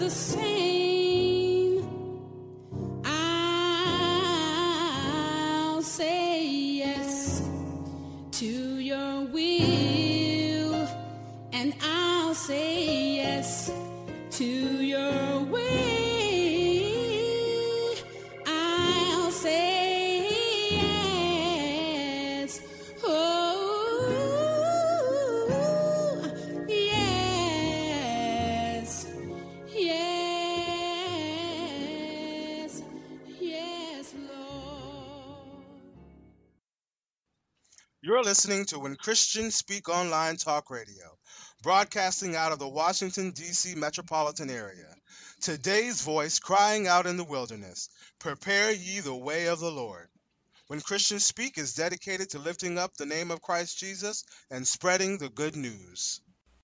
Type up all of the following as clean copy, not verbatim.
the same. I'll say yes to your will, and I'll say yes to your way. I'll say yes. Oh, yes. Yes. Yes, Lord. You're listening to When Christians Speak Online Talk Radio, broadcasting out of the Washington, D.C. metropolitan area. Today's voice crying out in the wilderness, prepare ye the way of the Lord. When Christians Speak is dedicated to lifting up the name of Christ Jesus and spreading the good news.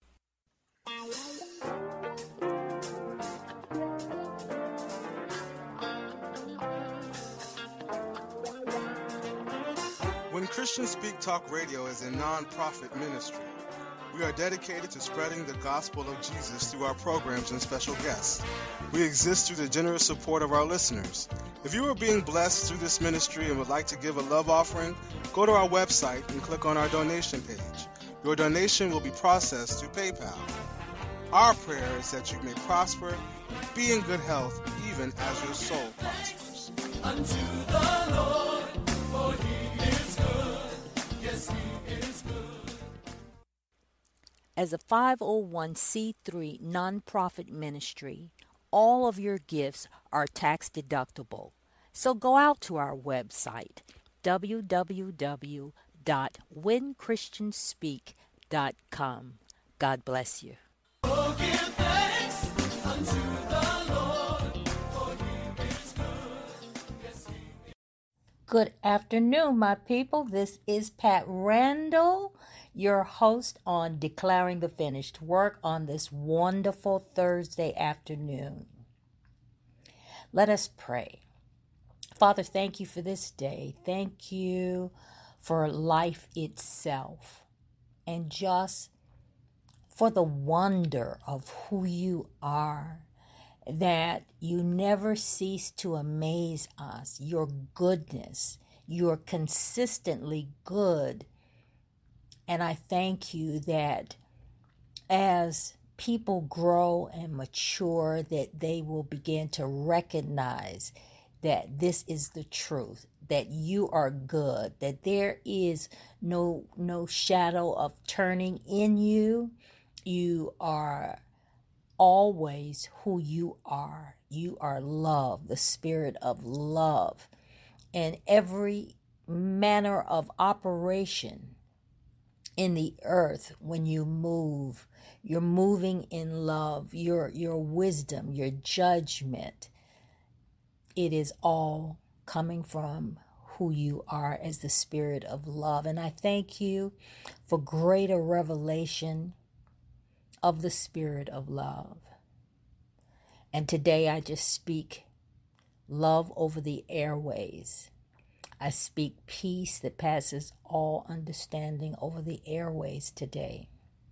When Christians Speak Talk Radio is a non-profit ministry. We are dedicated to spreading the gospel of Jesus through our programs and special guests. We exist through the generous support of our listeners. If you are being blessed through this ministry and would like to give a love offering, go to our website and click on our donation page. Your donation will be processed through PayPal. Our prayer is that you may prosper and be in good health even as your soul prospers. Unto the Lord, for he is good. Yes, he is good. As a 501c3 nonprofit ministry, all of your gifts are tax deductible. So go out to our website, www.whenchristianspeak.com. God bless you. Oh, give thanks unto the Lord, for he is good. Yes, he is. Good afternoon, my people. This is Pat Randall, your host on Declaring the Finished Work on this wonderful Thursday afternoon. Let us pray. Father, thank you for this day. Thank you for life itself and just for the wonder of who you are, that you never cease to amaze us, your goodness. You're consistently good. And I thank you that as people grow and mature, that they will begin to recognize that this is the truth, that you are good, that there is no shadow of turning in you. You are always who you are. You are love, the spirit of love. And every manner of operation in the earth, when you move, you're moving in love, your wisdom, your judgment. It is all coming from who you are as the spirit of love. And I thank you for greater revelation of the spirit of love. And today I just speak love over the airways. I speak peace that passes all understanding over the airways today.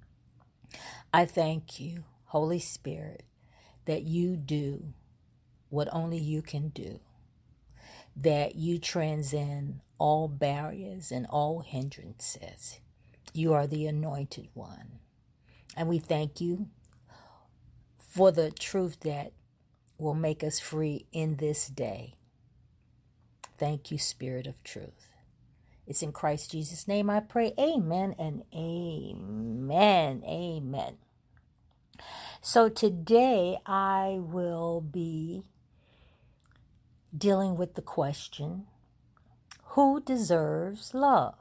I thank you, Holy Spirit, that you do what only you can do, that you transcend all barriers and all hindrances. You are the anointed one. And we thank you for the truth that will make us free in this day. Thank you, Spirit of Truth. It's in Christ Jesus' name I pray. Amen and amen. Amen. So today I will be dealing with the question, who deserves love?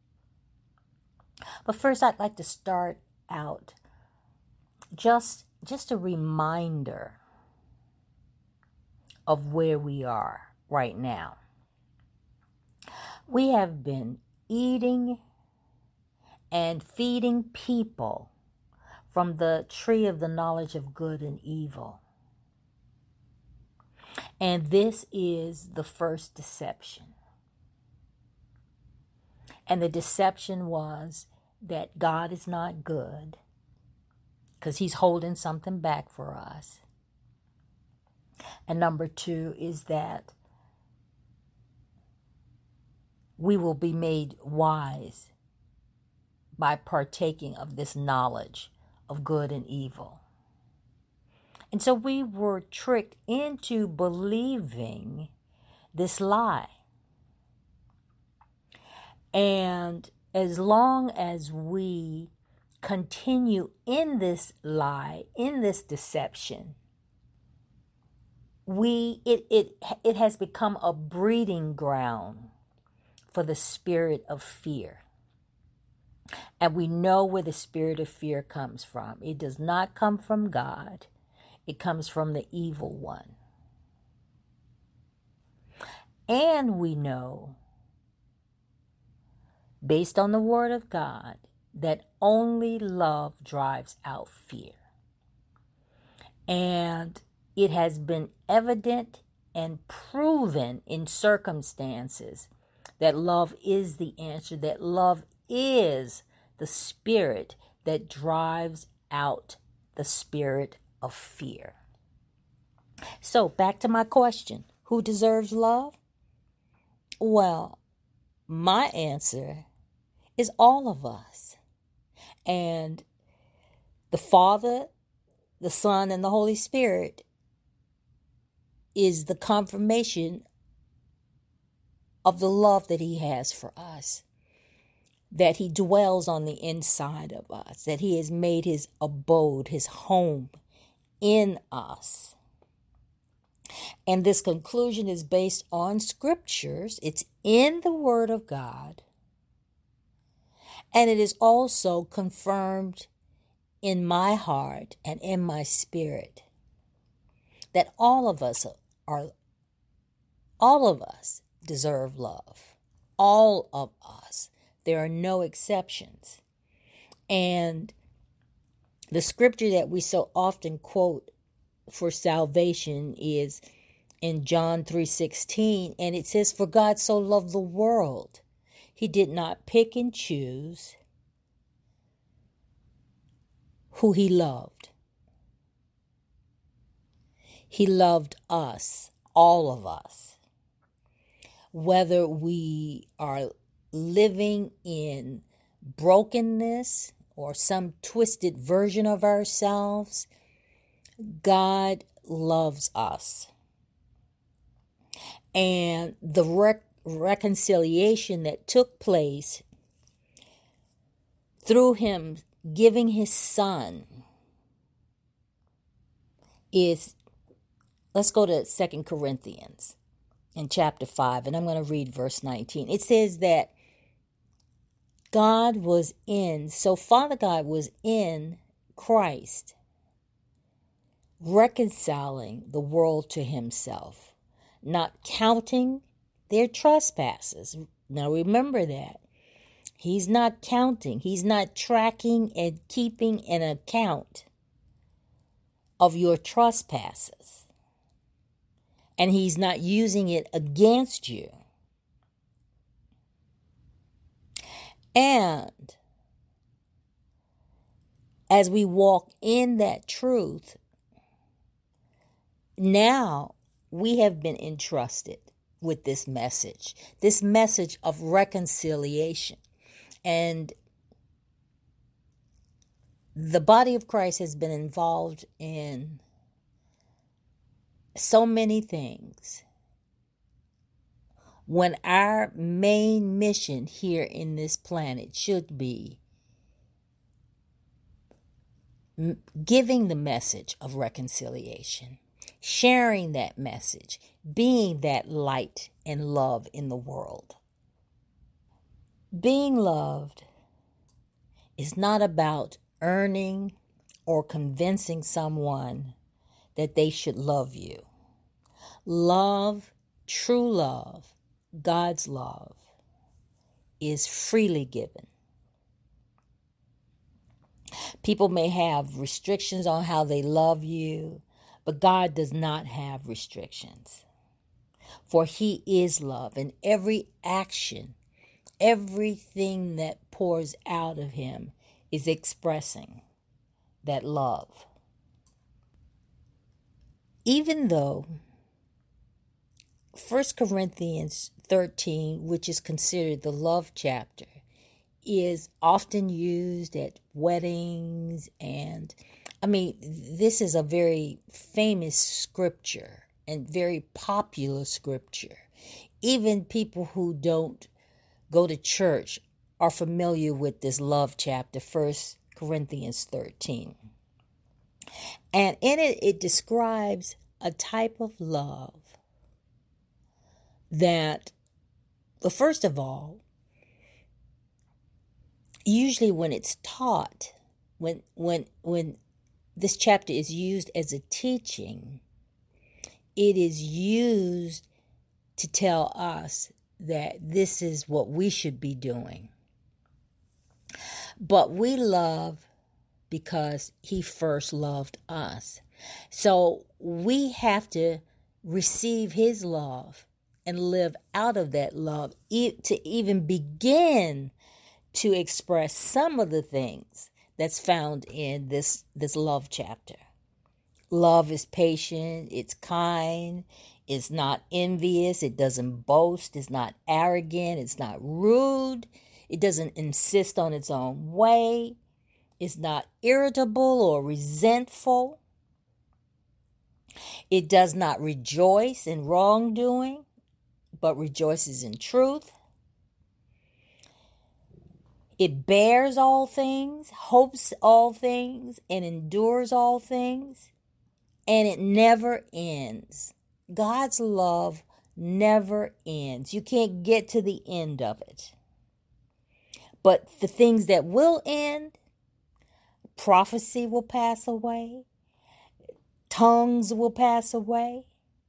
But first I'd like to start out just a reminder of where we are right now. We have been eating and feeding people from the tree of the knowledge of good and evil. And this is the first deception. And the deception was that God is not good because he's holding something back for us. And number 2 is that we will be made wise by partaking of this knowledge of good and evil. And so we were tricked into believing this lie. And as long as we continue in this lie, in this deception, it has become a breeding ground for the spirit of fear. And we know where the spirit of fear comes from. It does not come from God. It comes from the evil one. And we know, based on the word of God, that only love drives out fear. And it has been evident and proven in circumstances that love is the answer, that love is the spirit that drives out the spirit of fear. So back to my question, who deserves love? Well, my answer is all of us. And the Father, the Son, and the Holy Spirit is the confirmation of the love that He has for us, that He dwells on the inside of us, that He has made His abode, His home in us. And this conclusion is based on scriptures. It's in the Word of God. And it is also confirmed in my heart and in my spirit that all of us deserve love. All of us. There are no exceptions. And the scripture that we so often quote for salvation is in John 3:16, and it says, "For God so loved the world, He did not pick and choose who He loved. He loved us, all of us, whether we are living in brokenness or some twisted version of ourselves. God loves us. And the reconciliation that took place through Him giving His Son is, let's go to 2 Corinthians in chapter 5, and I'm going to read verse 19. It says that Father God was in Christ, reconciling the world to Himself, not counting their trespasses. Now remember that. He's not counting. He's not tracking and keeping an account of your trespasses. And He's not using it against you. And as we walk in that truth, now we have been entrusted with this message of reconciliation. And the body of Christ has been involved in so many things, when our main mission here in this planet should be giving the message of reconciliation, sharing that message, being that light and love in the world. Being loved is not about earning or convincing someone that they should love you. Love, true love, God's love, is freely given. People may have restrictions on how they love you, but God does not have restrictions. For He is love, and every action, everything that pours out of Him is expressing that love. Even though 1 Corinthians 13, which is considered the love chapter, is often used at weddings. And this is a very famous scripture and very popular scripture. Even people who don't go to church are familiar with this love chapter, 1 Corinthians 13. And in it, it describes a type of love that, first of all, usually when it's taught, when this chapter is used as a teaching, it is used to tell us that this is what we should be doing. But we love because he first loved us. So we have to receive his love and live out of that love to even begin to express some of the things that's found in this love chapter. Love is patient, it's kind, it's not envious, it doesn't boast, it's not arrogant, it's not rude, it doesn't insist on its own way, it's not irritable or resentful, it does not rejoice in wrongdoing, but rejoices in truth. It bears all things, hopes all things, and endures all things, and it never ends. God's love never ends. You can't get to the end of it. But the things that will end, prophecy will pass away, tongues will pass away,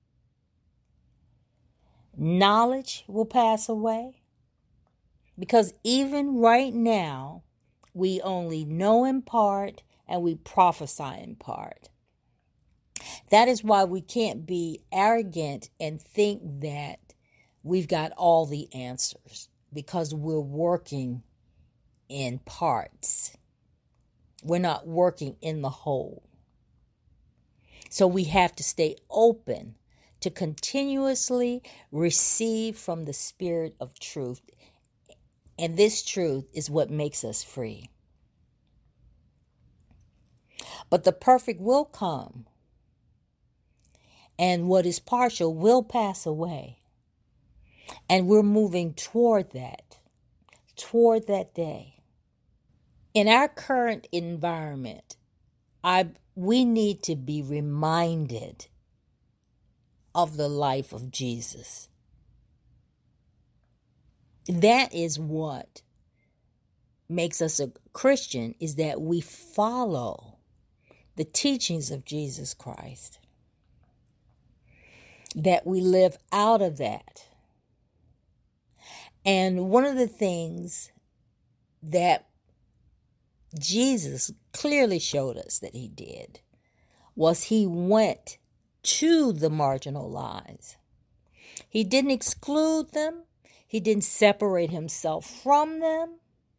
knowledge will pass away. Because even right now, we only know in part and we prophesy in part. That is why we can't be arrogant and think that we've got all the answers, because we're working in parts. We're not working in the whole. So we have to stay open to continuously receive from the Spirit of truth. And this truth is what makes us free. But the perfect will come, and what is partial will pass away. And we're moving toward that day. In our current environment, we need to be reminded of the life of Jesus. That is what makes us a Christian, is that we follow the teachings of Jesus Christ, that we live out of that. And one of the things that Jesus clearly showed us that he did was he went to the marginalized. He didn't exclude them. He didn't separate himself from them,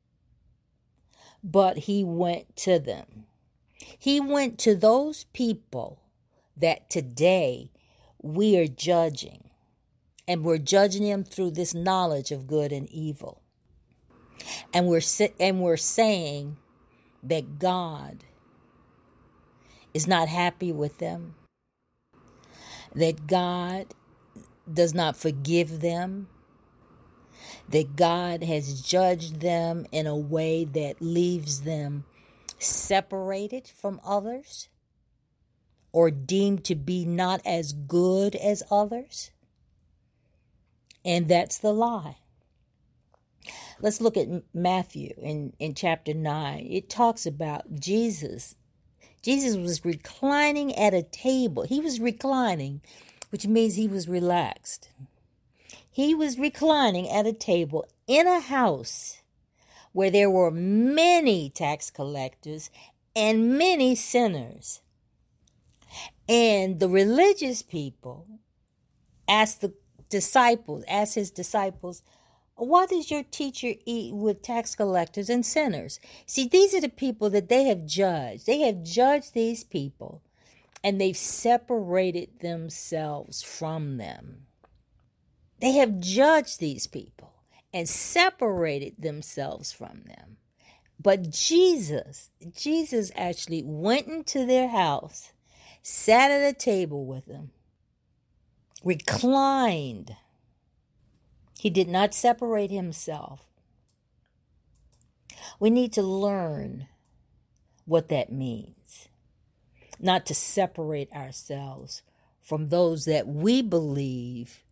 but he went to them. He went to those people that today we are judging, and we're judging them through this knowledge of good and evil. And we're saying that God is not happy with them, that God does not forgive them, that God has judged them in a way that leaves them separated from others or deemed to be not as good as others. And that's the lie. Let's look at Matthew in chapter 9. It talks about Jesus. Jesus was reclining at a table. He was reclining, which means he was relaxed. He was reclining at a table in a house where there were many tax collectors and many sinners. And the religious people asked his disciples, why does your teacher eat with tax collectors and sinners? See, these are the people that they have judged. They have judged these people, and they've separated themselves from them. They have judged these people and separated themselves from them. But Jesus actually went into their house, sat at a table with them, reclined. He did not separate himself. We need to learn what that means. Not to separate ourselves from those that we believe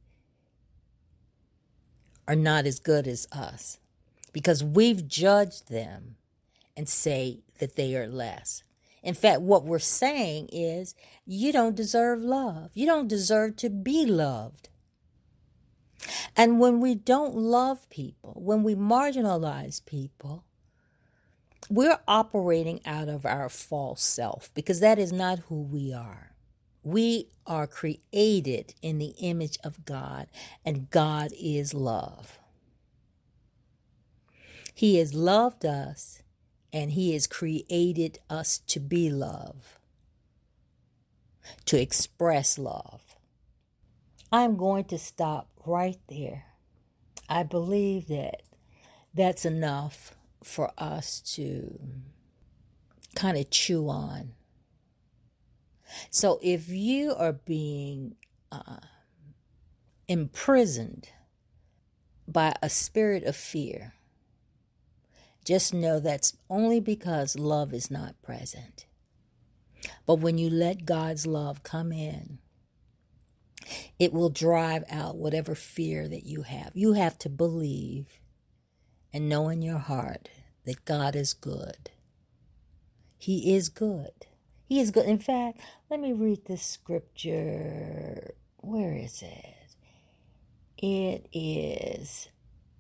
are not as good as us, because we've judged them and say that they are less. In fact, what we're saying is, you don't deserve love. You don't deserve to be loved. And when we don't love people, when we marginalize people, we're operating out of our false self, because that is not who we are. We are created in the image of God, and God is love. He has loved us, and He has created us to be love, to express love. I'm going to stop right there. I believe that that's enough for us to kind of chew on. So if you are being imprisoned by a spirit of fear, just know that's only because love is not present. But when you let God's love come in, it will drive out whatever fear that you have. You have to believe and know in your heart that God is good. He is good. He is good. In fact, let me read this scripture. Where is it? It is,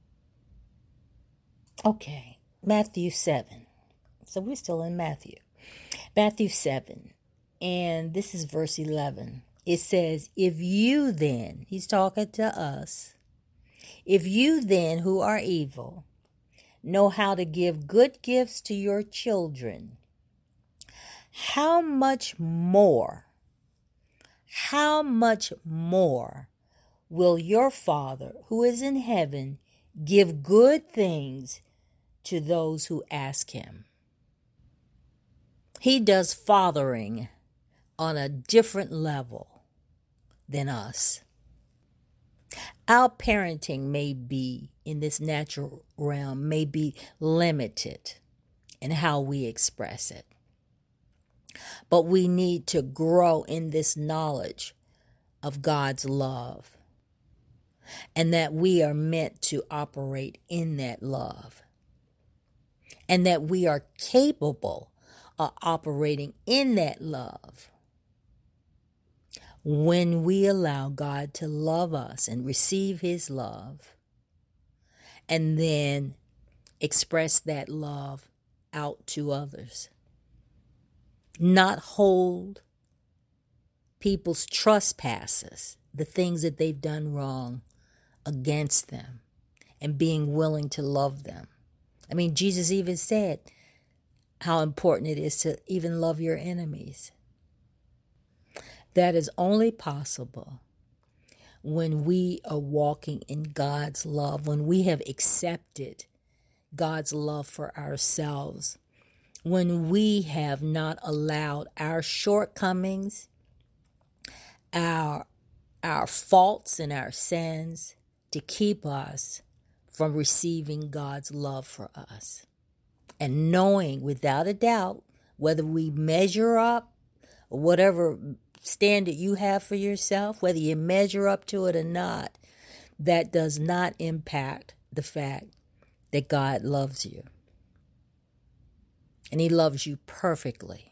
Matthew 7. So we're still in Matthew. Matthew 7. And this is verse 11. It says, if you then, he's talking to us, if you then who are evil know how to give good gifts to your children, how much more will your Father who is in heaven give good things to those who ask Him? He does fathering on a different level than us. Our parenting may be, in this natural realm, may be limited in how we express it. But we need to grow in this knowledge of God's love, and that we are meant to operate in that love, and that we are capable of operating in that love when we allow God to love us and receive His love, and then express that love out to others. Not hold people's trespasses, the things that they've done wrong, against them, and being willing to love them. I mean, Jesus even said how important it is to even love your enemies. That is only possible when we are walking in God's love, when we have accepted God's love for ourselves, when we have not allowed our shortcomings, our faults and our sins to keep us from receiving God's love for us. And knowing without a doubt, whether we measure up, or whatever standard you have for yourself, whether you measure up to it or not, that does not impact the fact that God loves you. And He loves you perfectly.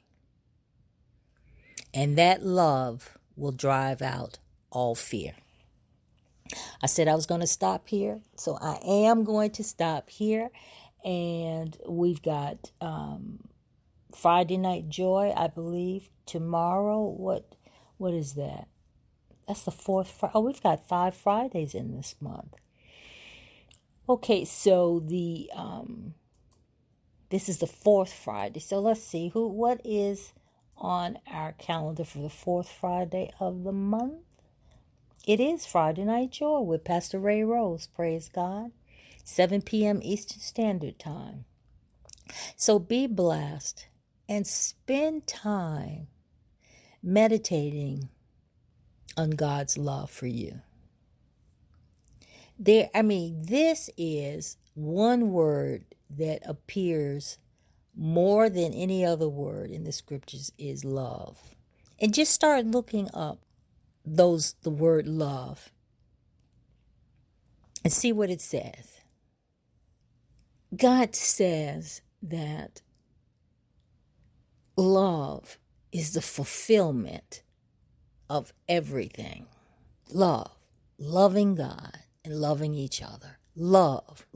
And that love will drive out all fear. I said I was going to stop here, so I am going to stop here. And we've got Friday Night Joy, I believe, tomorrow. What is that? That's the fourth Friday. Oh, we've got 5 Fridays in this month. Okay, so this is the 4th Friday. So let's see what is on our calendar for the 4th Friday of the month. It is Friday Night Joy with Pastor Ray Rose. Praise God. 7 p.m. Eastern Standard Time. So be blessed and spend time meditating on God's love for you. This is one word that appears more than any other word in the scriptures is love. And just start looking up the word love and see what it says. God says that love is the fulfillment of everything. Love, loving God and loving each other. Love.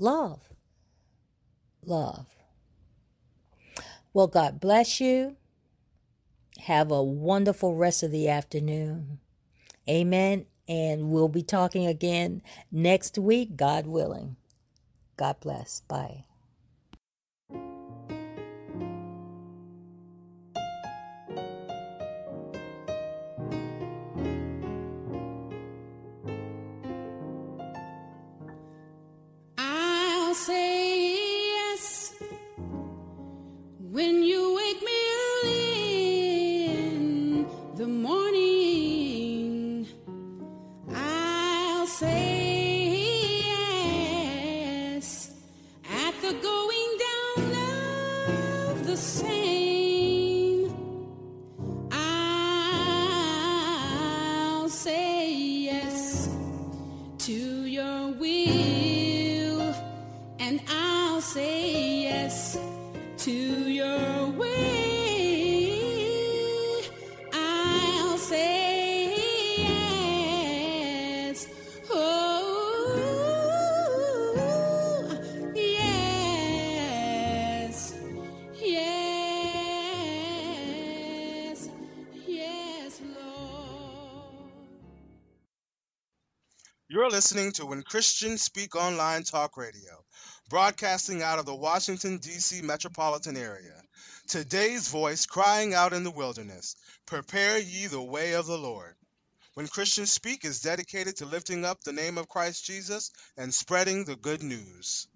Well, God bless you. Have a wonderful rest of the afternoon. Amen. And we'll be talking again next week, God willing. God bless. Bye. I'll say yes when you wake me early in the morning. I'll say yes at the going down of the same. I'll say yes to your will, and I'll say yes to your way. I'll say yes. Oh, yes. Yes. Yes, Lord. You're listening to When Christians Speak Online Talk Radio, broadcasting out of the Washington, D.C. metropolitan area. Today's voice crying out in the wilderness, prepare ye the way of the Lord. When Christians Speak is dedicated to lifting up the name of Christ Jesus and spreading the good news.